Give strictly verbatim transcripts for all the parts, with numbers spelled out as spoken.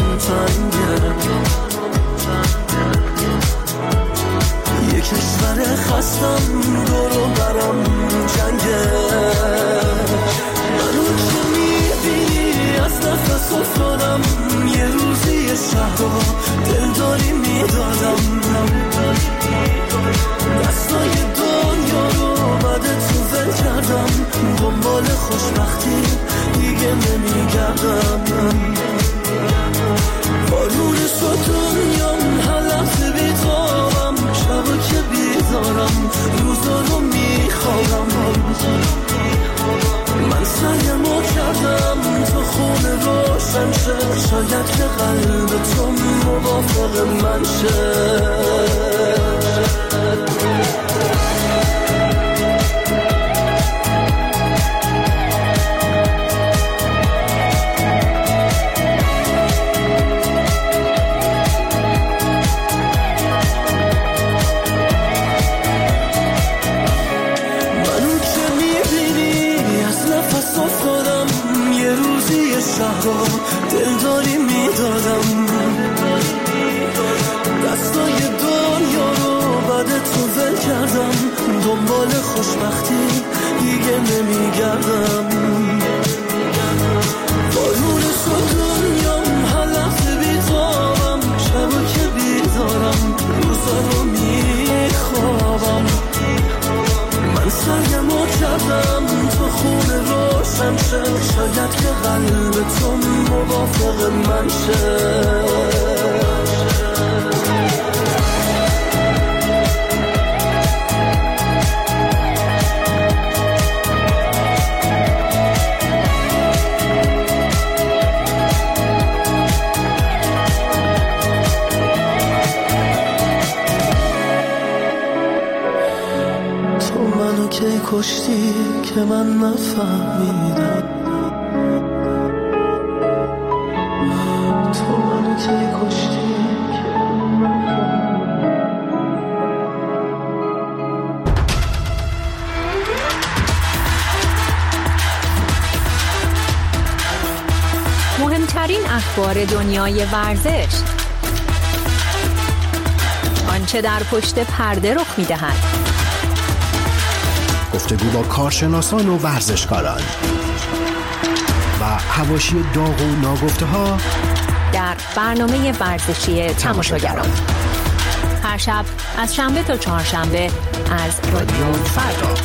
تنگه، یه کشور خستم دورو برم جنگه. منو که میبینی از نفس افتادم، یه روزی یه شهر رو دلداری میدادم، دستای دنیا رو بعد تو ول کردم، دنبال خوشبختی دیگه نمیگردم. بارون شد دنیام، هر لحظه بیتابم، شبا که بیدارم، روزا رو میخوابم. من سعیمو کردم تو خونه روشن شه، شاید که قلب تو موافق من شه. دلداری میدادم، دستای دنیا رو بعد تو ول کردم، دنبال خوشبختی دیگه نمیگردم. بارون شد دنیام، هر لحظه بیتابم، شبا که بیدارم، روزا رو میخوابم. من سعیمو کردم تو خونه روشن شه، شاید که قلب تو موافق من شه. کی کشتی که من نفهمیدم، تو منو کی کشتی که من نفهمیدم. مهمترین اخبار دنیای ورزش، آنچه در پشت پرده رخ می‌دهد، گفتگو با کارشناسان و ورزشکاران و حواشی داغ و ناگفته ها در برنامه ورزشی تماشاگران، هر شب از شنبه تا چهارشنبه از رادیو فردا.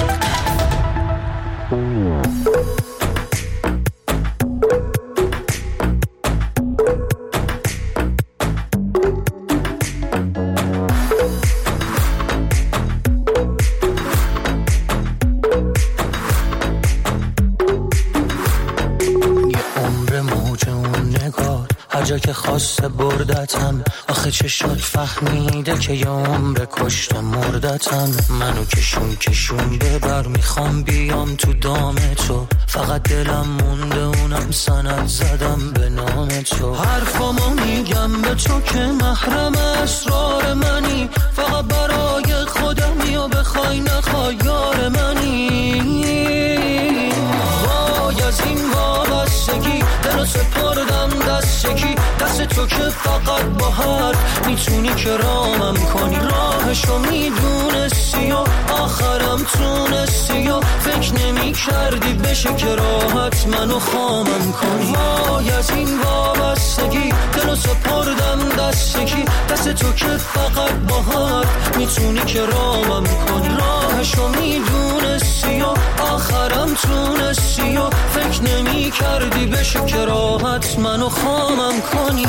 جا که خواسته بردتم، آخه چشات فهمیده که یه عمر کشته مردتم. منو کشون کشون ببر، میخوام بیام تو دام تو، فقط دلم مونده اونم سند زدم به نام تو. حرفامو میگم به تو که محرم اسرار منی، فقط برای خودمی و بخوای نخوای یار منی. وای از این وابستگی دلو سپردم دست یکی، دست تو که فقط با حرف میتونی که رامم کنی. راهشو میدونستی و آخرم تونستی و فکر نمی کردی بشه که راحت منو خامم کنی. وای از این وابستگی دلو سپردم دست یکی، دست تو که فقط با حرف میتونی که رامم کنی. راهشو میدونستی و آخرم تونستی و فکر نمی کردی بشه که راحت منو خامم کنی.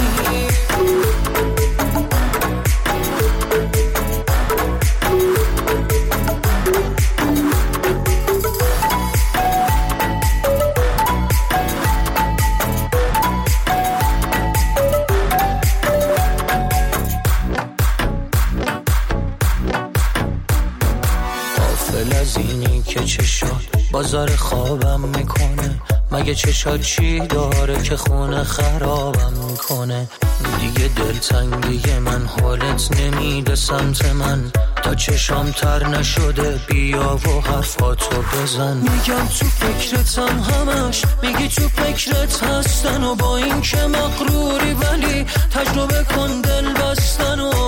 غافل از اینی که چه شد بازار خوابم میکنه، مگه چشات چی داره که خونه خرابم میکنه. دیگه دلتنگی من حالت نمیده سمت من، تا چشام تر نشده بیا و حرفاتو بزن. میگم تو فکرتم همش، میگی تو فکرت هستن و با این که مغروری ولی تجربه کن دل بستن و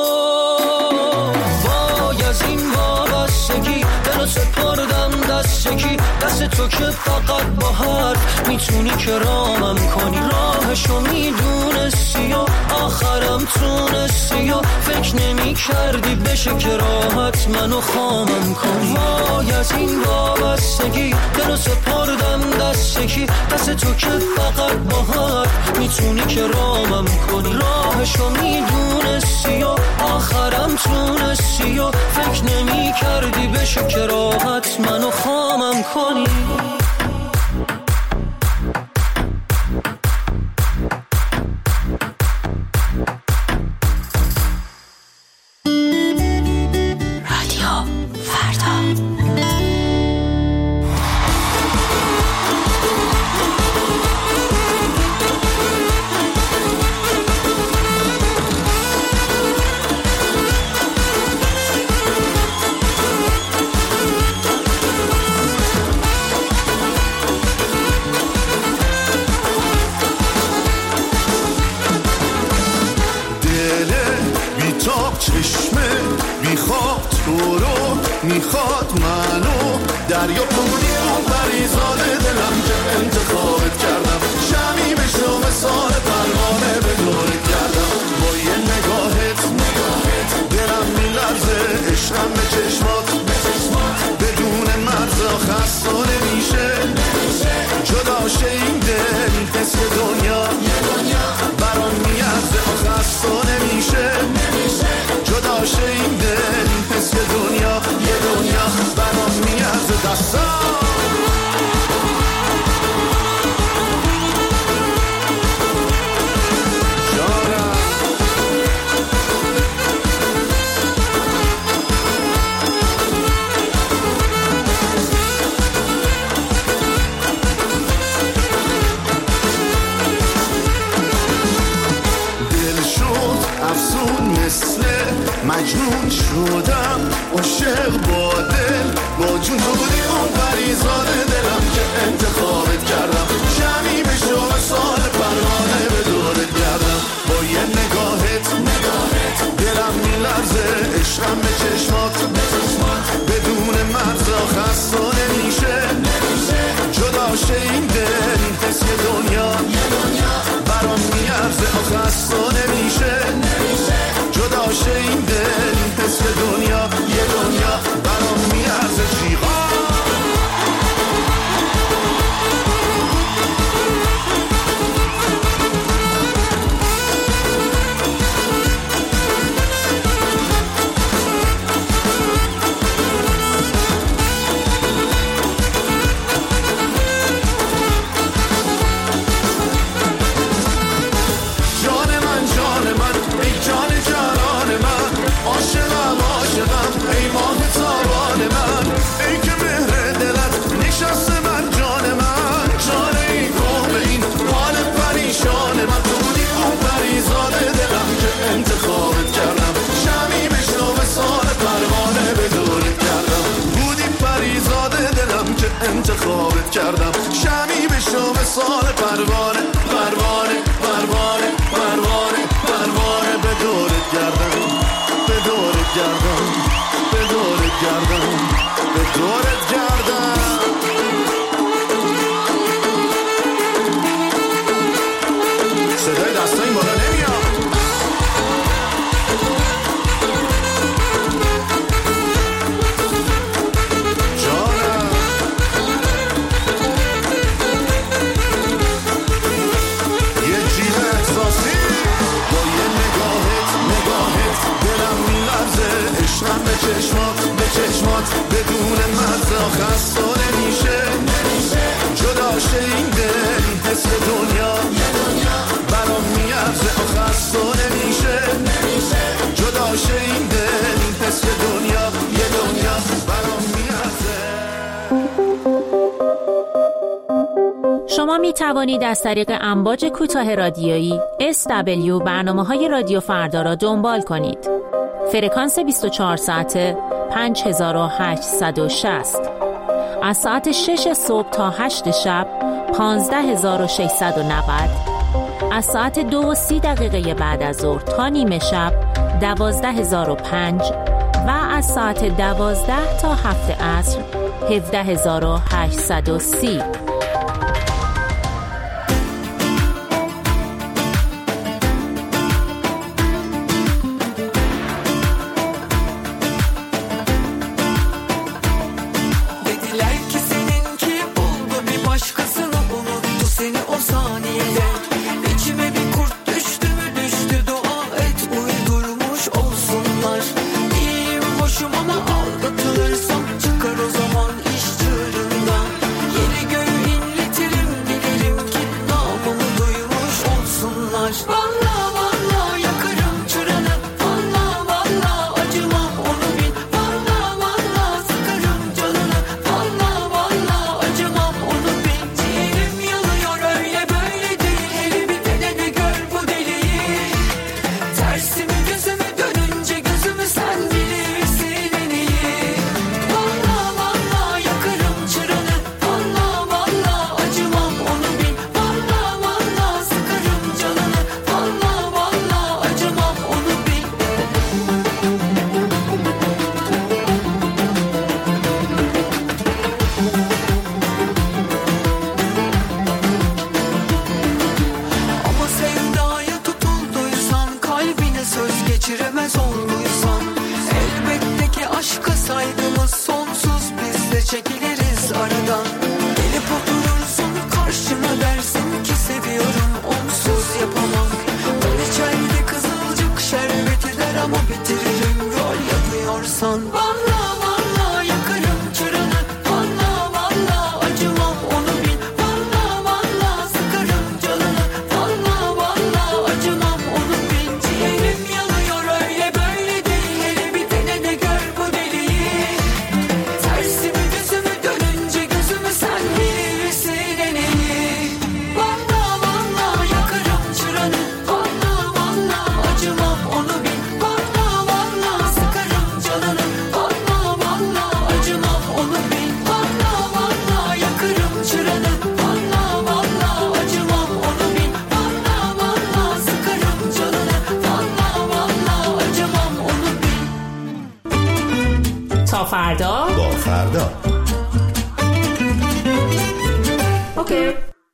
وای از این وابستگی دلو سپردم دست یکی، دست تو که فقط با حرف میتونی که رامم کنی، راهشو میدونستی و آخرم تونستی و فکر نمی کردی بشه که راحت منو خامم کنی. وای از این وابستگی دلو سپردم دست یکی، دست تو که فقط با حرف میتونی که رامم کنی، راهشو میدونستی و آخرم تونستی و فکر نمی کردی بشه که راحت منو خامم کنی. میخواد منو دریا بودی اون پریزاد دلم که انتخابت کردم، شمی بشو مثال پروانه به دورت کردم، با یه نگاهت نگاهت دلم میلرزه، عشقم به چشمات بدون مرزا خسته نمیشه، جدا شه این دل حس دنیا برام میارزه خسته نمیشه، جدا شه این دل حس دنیا یه دنیا برام میارزه دستا مجنون شدم عاشق با دل با جون تو بودی اون پریزاد دلم که انتخابت کردم، شمی بشو سال پروانه به دورت گردم، با یه نگاهت نگاهت دلم میلرزه، عشقم به چشمات بدون مرزا خسته نمیشه، جدا شه این دل حس دنیا برام میارزه خسته نمیشه، جدا شه این دل حس دنیا یه دنیا برام میارزه جیغا. انتخابت کردم، شمی بشو مثال پروانه به دورت کردم، بودی پریزاد دلم که انتخابت کردم، شمی بشو مثال پروانه پروانه پروانه پروانه پروانه به دورت گردم، به دورت گردم، به دورت گردم، به دورت گردم. صدای دستای بالا نمیاد. عشقم به چشمات به چشمات بدون مرزا خسته نمیشه، جدا شه این دل حس دنیا برام میارزه خسته نمیشه، جدا شه این دل حس دنیا یه دنیا برام میارزه. شما می توانید از طریق امواج کوتاه رادیویی اس دبلیو برنامه‌های رادیو فردا را دنبال کنید. فرکانس بیست و چهار ساعته پنج هزار و هشتصد و شصت، از ساعت شش صبح تا هشت شب پانزده هزار و ششصد و نود، از ساعت دو و سی دقیقه بعد از ظهر تا نیمه شب دوازده هزار و پنج و از ساعت دوازده تا هفت عصر هفده هزار و هشتصد و سی. تا فردا با فردا. اوکی.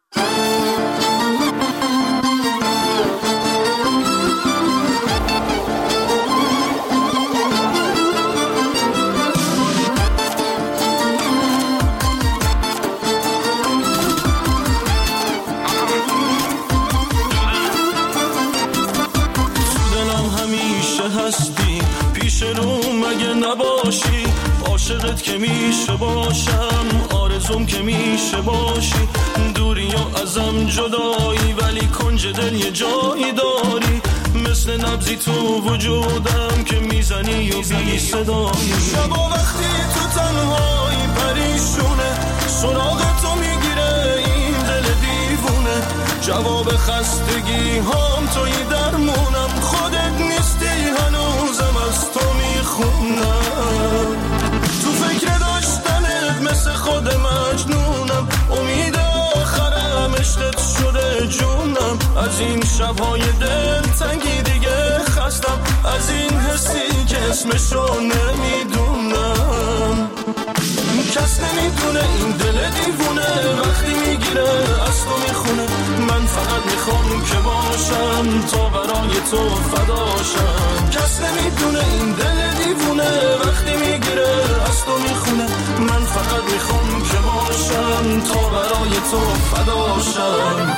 عاشقت که میشه باشم، آرزوم که میشه باشی، دوری و ازم جدایی ولی کنج دل یه جایی داری، مثل نبضی تو وجودم که میزنی و بی صدایی. شبا وقتی تو تنهایی پریشونه، سراغ تو میگیره این دل دیوونه، جواب خستگی هام توی درمونم، خودت نیستی هنوزم از تو میخونم، تو فکر داشتنت مثل خود مجنونم، امید آخرم عشقت شده جونم، از این شبهای دل تنگی دیگه خستم، از این حسی که اسمشو نمیدونم، کس نمیدونه این دل دیوونه وقتی میگیره از تو میخونه، من فقط میخوام که باشم تا برای تو فداشم، کس نمیدونه این دل دیوونه وقتی میگیره از تو میخونه، من فقط میخوام که باشم تا برای تو فداشم.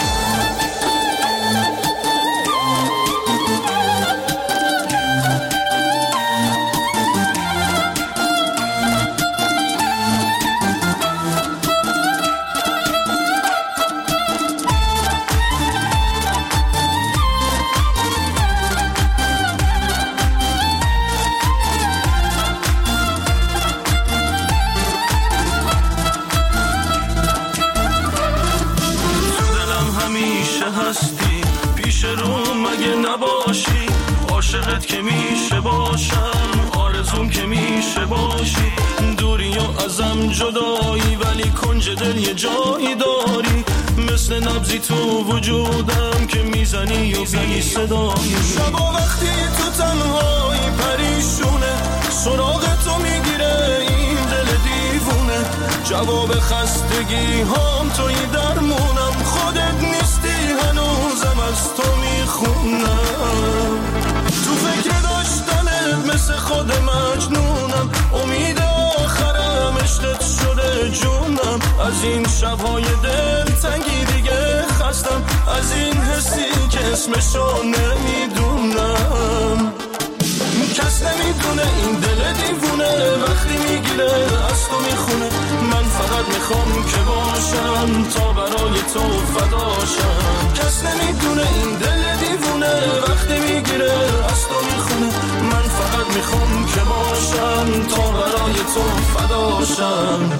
عاشقت که میشه باشم، آرزوم که میشه باشی، دوری و ازم جدایی ولی کنج دل یه جایی داری، مثل نبضی تو وجودم که میزنی و بی صدایی. شبا وقتی تو تنهایی پریشونه، سراغ تو میگیره این دل دیوونه، جواب خستگی هم توی درمونم، خودت نیستی هنوزم از تو میخونم، تو فکر داشتنت مثل خود مجنونم، امید آخرم عشقت شده جونم، از این شبهای دل تنگی دیگه خستم، از این حسی که اسمشو نمیدونم، کس نمیدونه این دل دیوونه وقتی میگیره از تو میخونه، من فقط میخوام که باشم تا برای تو فداشم، کس نمیدونه این دل دیوونه وقتی میگیره از تو میخونه، من فقط میخوام که باشم تا برای تو فداشم.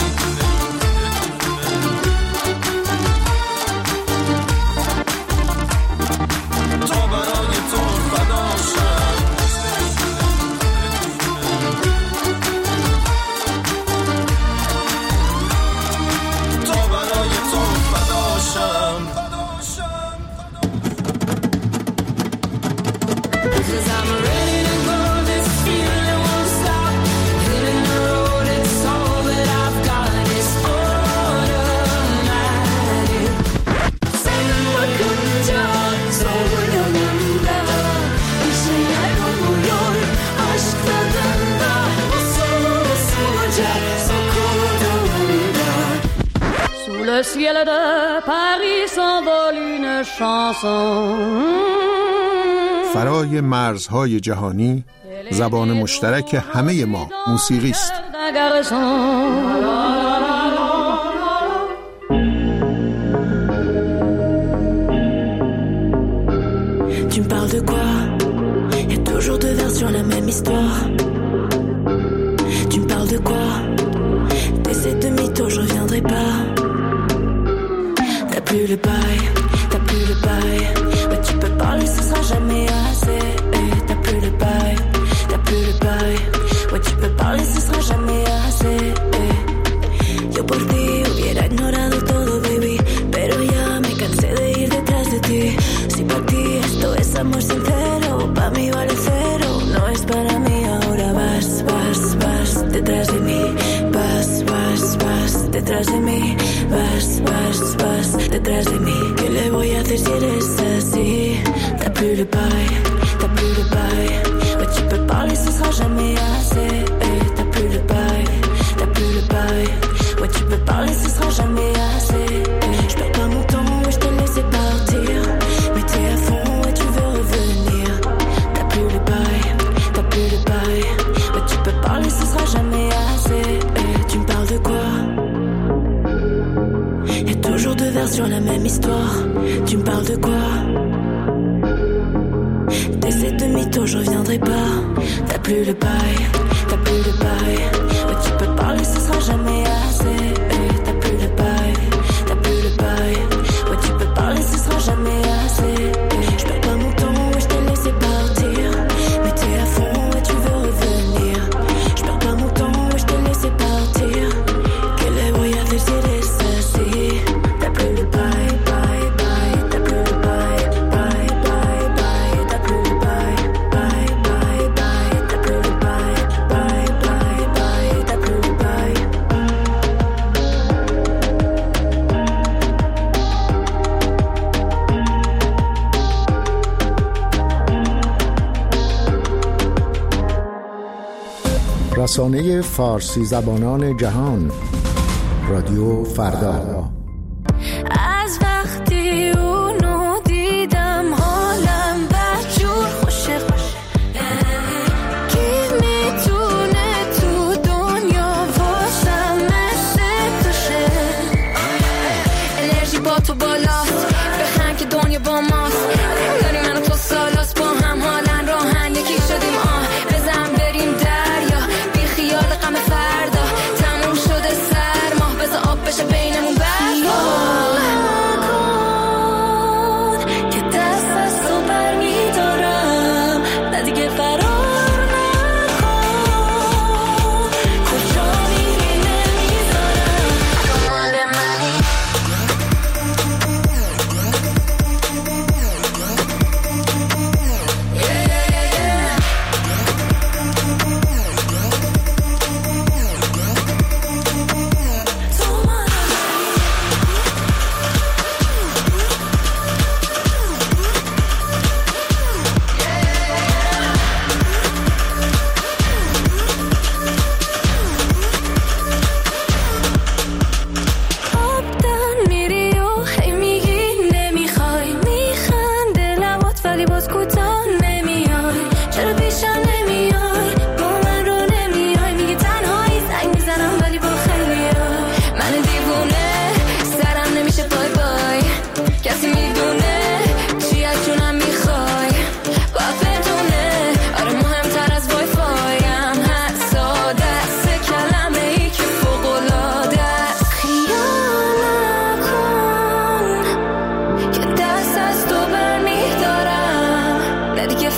Le ciel de Paris s'envole une chanson. فرای مرزهای جهانی زبان مشترک همه ما موسیقی است. Tu me parles de quoi? Y a toujours deux versions, la même histoire. Tu me parles de quoi? T'essaies de mytho, je reviendrai pas. T'as plus le bail, t'as plus le bail. Ouais, tu peux parler, ce sera jamais assez. Eh, t'as plus le bail, t'as plus le bail. Ouais, tu peux parler, ce sera jamais assez. Eh. Yo por ti hubiera ignorado todo, baby, pero ya me cansé de ir detrás de ti. Si para ti esto es amor sincero, pa' mí vale cero. No es para mí, ahora vas, vas, vas detrás de mí. Vas, vas, vas detrás de mí. Vas, vas, vas detrás de mí. ¿Qué le voy a hacer si eres así? T'as plus le bail, t'as plus le bail. Ouais, tu peux parler, ce sera jamais assez. Eh, t'as plus le bail, t'as plus le bail. Ouais, tu peux parler, ce sera jamais assez. Eh, je perds pas mon temps, ouais, je te laisse partir. Mais t'es à fond, ouais, tu veux revenir. T'as plus le bail, t'as plus le bail. Ouais, tu peux parler, ce sera jamais assez. Eh, tu me parles de quoi? Y'a toujours deux versions, la même histoire. Tu me parles de quoi? T'essaies de mytho, je reviendrai pas. T'as plus le bail, t'as plus le bail. Ouais, tu peux parler, ce sera jamais assez. Eh, t'as plus le bail, t'as plus le bail. Ouais, tu peux parler, ce sera jamais assez. Eh, je perds pas mon temps, ouais, je t'ai laissé partir. Mais t'es à fond, ouais, tu veux revenir. Je perds pas mon temps, ouais, je t'ai laissé partir. Que le voy a hacer si eres así? T'as plus le bail, bail, bail. T'as plus le bail, bail, bail, bail. T'as plus le bail, bail, bail, bail. T'as plus le bail, bail, bail, bail. T'as plus le bail. رسانه فارسی زبانان جهان، رادیو فردا. از وقتی اونو دیدم حالم بدجور خوشه. کی میتونه تو دنیا واسم مثل توشه؟ انرژی با تو بالاست، بخند که دنیا با ماست. داری منو تو سالاست، با هم حالن راهن یکی شدیم. آه بزن بریم دریا، بی خیال غم فردا. تموم شده سرما، بذار آب بشه بینمون. بس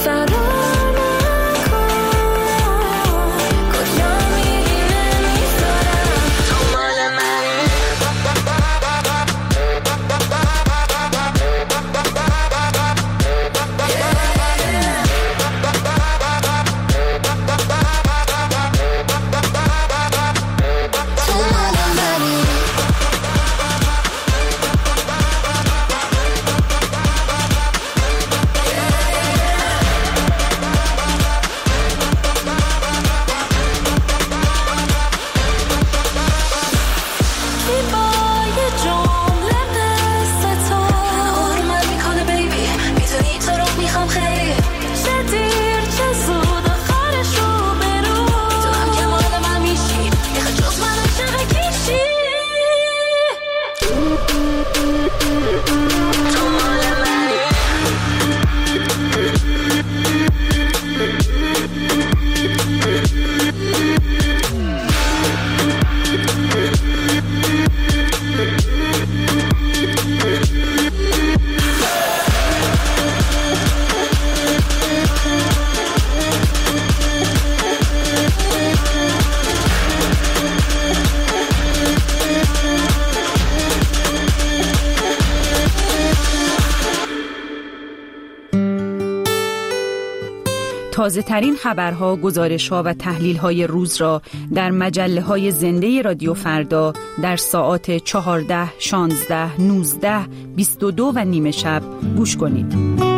تازه ترین خبرها، گزارش‌ها و تحلیل‌های روز را در مجله‌های زنده رادیو فردا در ساعات چهارده، شانزده، نوزده، بیست و دو و نیمه شب گوش کنید.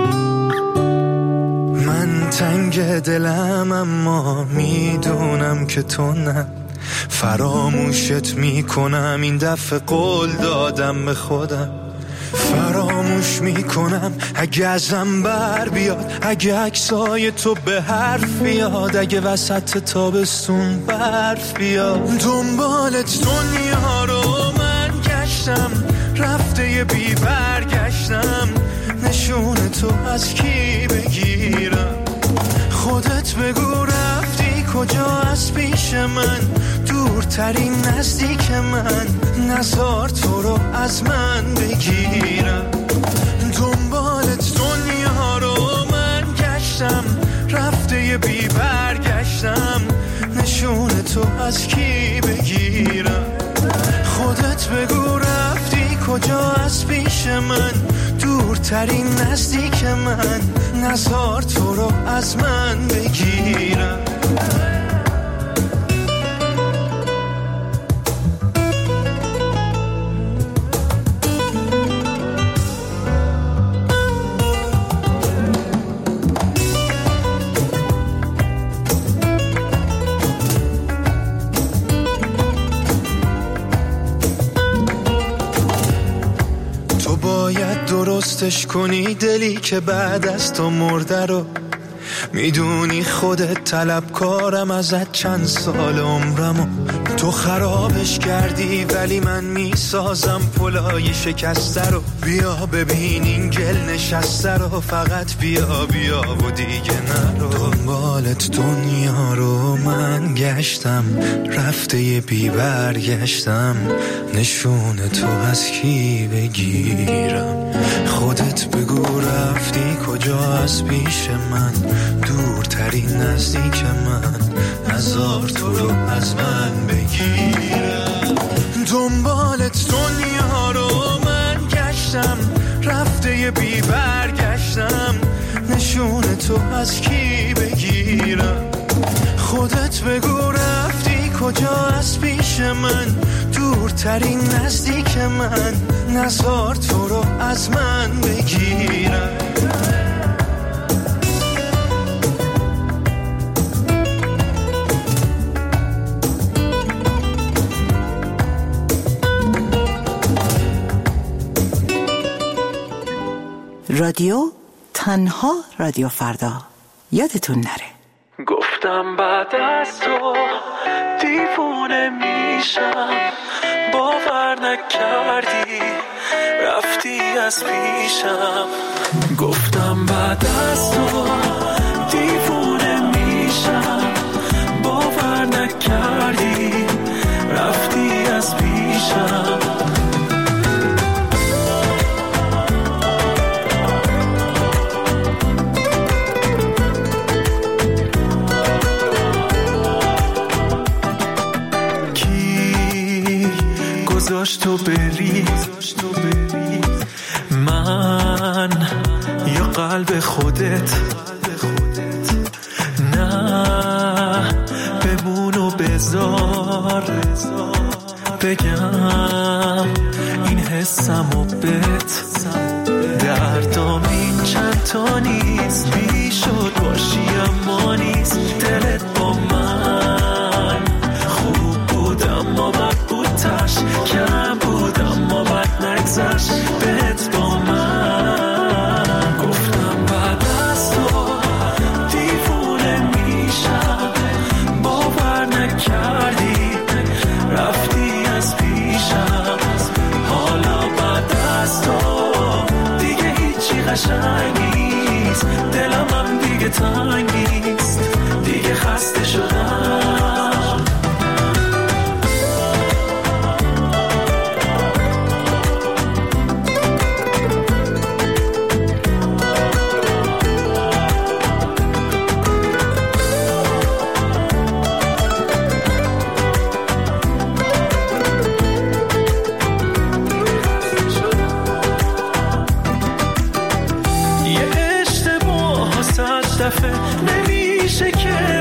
من تنگ دلم اما میدونم که تو نه، فراموشت میکنم این دفعه قول دادم به خودم، فراموش میکنم اگه ازم بر بیاد، اگه عکسای تو به حرف بیاد، اگه وسط تابستون برف بیاد. دنبالت دنیا رو من گشتم، رفته یه بی برگشتم، نشون تو از کی بگیرم؟ خودت بگو رفتی کجا از پیش من، دورترین نزدیک من، نزار تو رو از من بگیرم. دنبالت دنیا رو من گشتم، رفته یه بی برگشتم، نشون تو از کی بگیرم؟ خودت بگو رفتی کجا از پیش من، دورترین نزدیک من، نزار تو رو از من بگیرم. درستش کنی دلی که بعد از تو مرده رو، میدونی خودت طلبکارم ازت چند سال عمرمو، تو خرابش کردی ولی من میسازم پلای شکسته رو. بیا ببین این گل نشسته رو، فقط بیا بیا و دیگه نرو. دنبالت دنیا رو من گشتم، رفته یه بی برگشتم، نشون تو از کی بگیرم؟ خودت بگو رفتی کجا از پیش من، دورترین نزدیک من، نزار تو رو از من بگیرم. دنبالت دنیا رو من گشتم، رفته یه بی برگشتم، نشون تو از کی بگیرم؟ خودت بگو رفتی کجا از پیش من، دورترین نزدیک من، نزار تو رو از من بگیرم. رادیو تنها رادیو فردا، یادتون نره. گفتم بعد از تو دیوونه میشم، باور نکردی رفتی از پیشم. گفتم بعد از تو دیوونه میشم، باور نکردی رفتی از پیشم. تو بری من یا قلب خودت نه بمون و بذار بگم این حسم و بت دردام این چند تا نیست بی شد باشی اما نیست دلت با من خوب بود اما بد بود تش کم بود اما بد نگذشت بهت با من گفتم بعد از تو دیوونه میشم باور نکردی رفتی از پیشم حالا بعد از تو دیگه هیچی قشنگ نیست دلم هم دیگه تنگ نیست دیگه خسته شدم نمیشه که